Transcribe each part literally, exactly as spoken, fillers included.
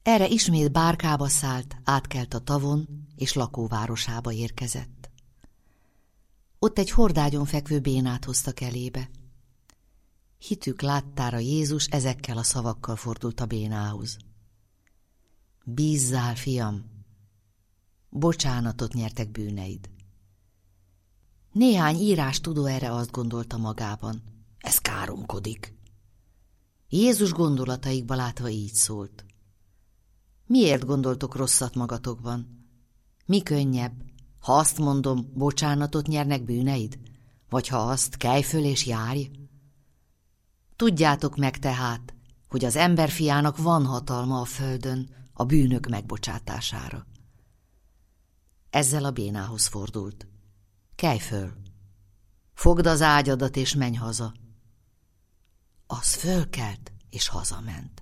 Erre ismét bárkába szállt, átkelt a tavon, és lakóvárosába érkezett. Ott egy hordágyon fekvő bénát hoztak elébe. Hitük láttára Jézus ezekkel a szavakkal fordult a bénához. Bízzál, fiam, bocsánatot nyertek bűneid. Néhány írástudó erre azt gondolta magában, ez káromkodik. Jézus gondolataikba látva így szólt. Miért gondoltok rosszat magatokban? Mi könnyebb, ha azt mondom, bocsánatot nyernek bűneid? Vagy ha azt, kelj föl és járj? Tudjátok meg tehát, hogy az emberfiának van hatalma a földön a bűnök megbocsátására. Ezzel a bénához fordult. Kelj föl, fogd az ágyadat és menj haza. Az fölkelt és hazament.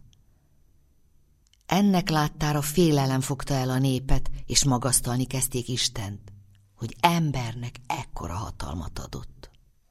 Ennek láttára félelem fogta el a népet, és magasztalni kezdték Istent, hogy embernek ekkora hatalmat adott.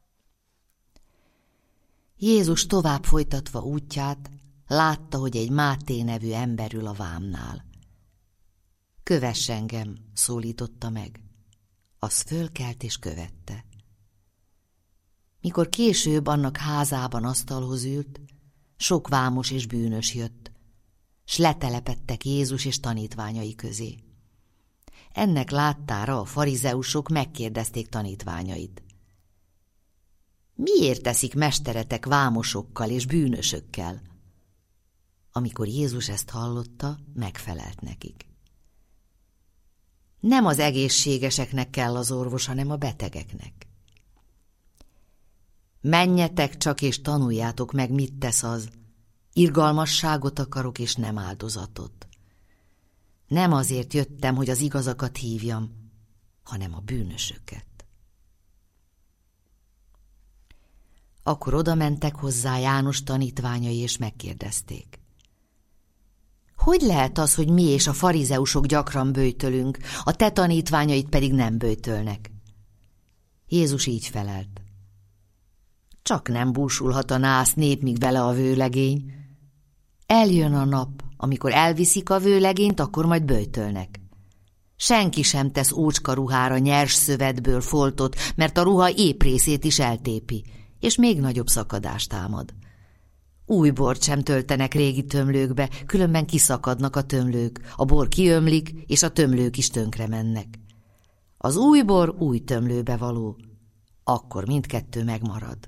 Jézus tovább folytatva útját, látta, hogy egy Máté nevű ember ül a vámnál. Kövess engem, szólította meg. Az fölkelt és követte. Mikor később annak házában asztalhoz ült, sok vámos és bűnös jött, s letelepedtek Jézus és tanítványai közé. Ennek láttára a farizeusok megkérdezték tanítványait. Miért teszik mesteretek vámosokkal és bűnösökkel? Amikor Jézus ezt hallotta, megfelelt nekik. Nem az egészségeseknek kell az orvos, hanem a betegeknek. Menjetek csak és tanuljátok meg, mit tesz az. Irgalmasságot akarok és nem áldozatot. Nem azért jöttem, hogy az igazakat hívjam, hanem a bűnösöket. Akkor oda mentek hozzá János tanítványai és megkérdezték. Hogy lehet az, hogy mi és a farizeusok gyakran böjtölünk, a te tanítványait pedig nem böjtölnek? Jézus így felelt. Csak nem búsulhat a nász nép, míg vele a vőlegény. Eljön a nap, amikor elviszik a vőlegényt, akkor majd böjtölnek. Senki sem tesz ócska ruhára nyers szövetből foltot, mert a ruha épp részét is eltépi, és még nagyobb szakadást támad. Új bort sem töltenek régi tömlőkbe, különben kiszakadnak a tömlők, a bor kiömlik, és a tömlők is tönkre mennek. Az új bor új tömlőbe való, akkor mindkettő megmarad.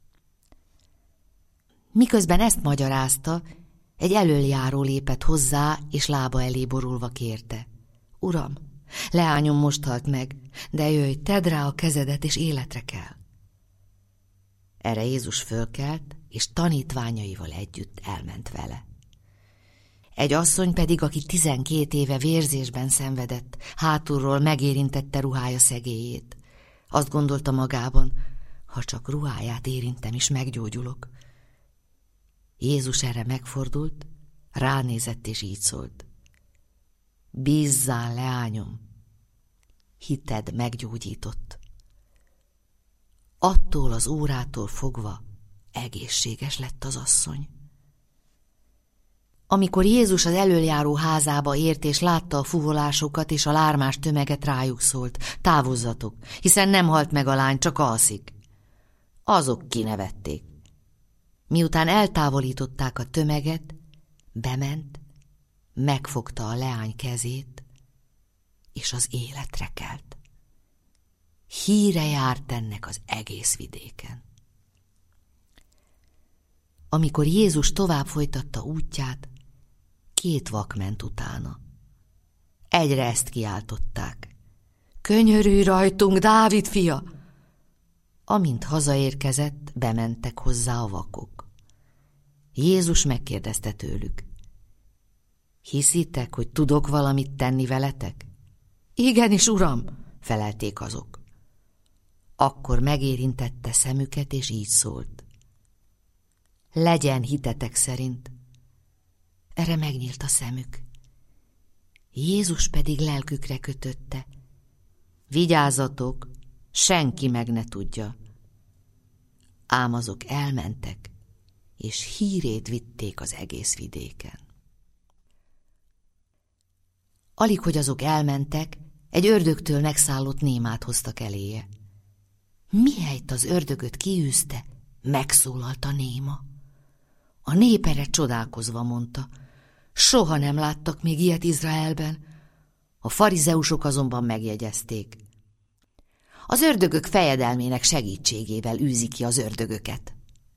Miközben ezt magyarázta, egy elöljáró lépett hozzá, és lába elé borulva kérte. Uram, leányom most halt meg, de jöjj, tedd rá a kezedet, és életre kell. Erre Jézus fölkelt, és tanítványaival együtt elment vele. Egy asszony pedig, aki tizenkét éve vérzésben szenvedett, hátulról megérintette ruhája szegélyét. Azt gondolta magában, ha csak ruháját érintem is, meggyógyulok. Jézus erre megfordult, ránézett és így szólt. Bízzál, leányom, hited meggyógyított. Attól az órától fogva egészséges lett az asszony. Amikor Jézus az elöljáró házába ért, és látta a fuvolásokat és a lármás tömeget, rájuk szólt, távozzatok, hiszen nem halt meg a lány, csak alszik. Azok kinevették. Miután eltávolították a tömeget, bement, megfogta a leány kezét, és az életre kelt. Híre járt ennek az egész vidéken. Amikor Jézus tovább folytatta útját, két vak ment utána. Egyre ezt kiáltották. Könyörülj rajtunk, Dávid fia! Amint hazaérkezett, bementek hozzá a vakok. Jézus megkérdezte tőlük. Hiszitek, hogy tudok valamit tenni veletek? Igenis, uram, felelték azok. Akkor megérintette szemüket, és így szólt. Legyen hitetek szerint. Erre megnyílt a szemük. Jézus pedig lelkükre kötötte. Vigyázzatok, senki meg ne tudja. Ám azok elmentek, és hírét vitték az egész vidéken. Alig, hogy azok elmentek, egy ördögtől megszállott némát hoztak eléje. Mihelyt az ördögöt kiűzte, megszólalt a néma. A nép erre csodálkozva mondta, soha nem láttak még ilyet Izraelben. A farizeusok azonban megjegyezték. Az ördögök fejedelmének segítségével űzi ki az ördögöket.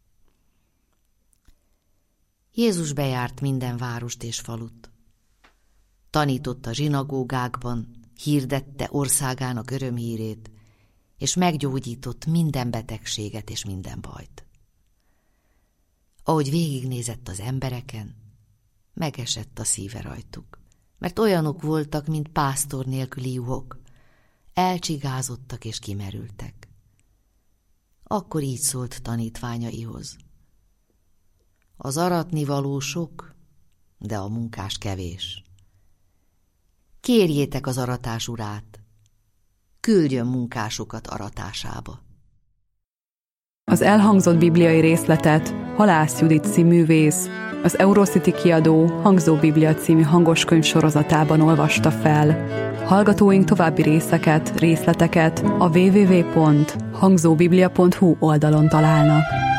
Jézus bejárt minden várost és falut. Tanította zsinagógákban, hirdette országának örömhírét, és meggyógyított minden betegséget és minden bajt. Ahogy végignézett az embereken, megesett a szíve rajtuk, mert olyanok voltak, mint pásztor nélküli juhok, elcsigázottak és kimerültek. Akkor így szólt tanítványaihoz. Az aratnivaló sok, de a munkás kevés. Kérjétek az aratás urát, küldjön munkásokat aratásába. Az elhangzott bibliai részletet Halász Judit színművész, az Eurocity kiadó Hangzó Biblia című hangoskönyv sorozatában olvasta fel. Hallgatóink további részeket, részleteket a double-u double-u double-u pont hangzóbiblia pont hu oldalon találnak.